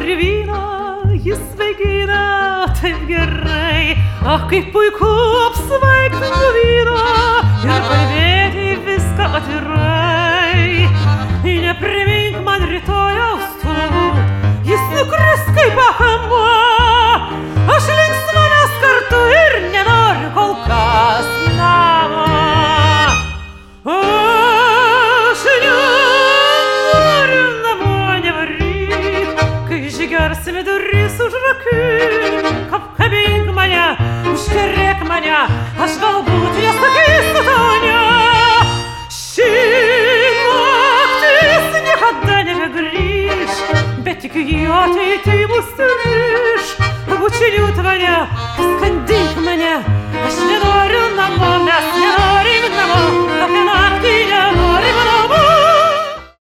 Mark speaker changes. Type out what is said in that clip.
Speaker 1: nori vyno, jis svaigina taip gerai. Kaip puiku apsvaigti nuo vyno ir kalbėti viską atvirai. Neprimink man rytojaus tu, jis nukris kaip akmuo. Aš linksmamės kartu ir nenoriu kol kas namo. Aš nenoriu namo, nevaryk, kai išgersime duris užrakink. Apkabink mane, užkerėk mane, aš galbūt nesakysiu tau ne. Ši naktis niekada nebegrįš, bet tik jo ateitį mus riš. Bučinių tvane, skandink mane, aš nenoriu namo, mes nenoriu.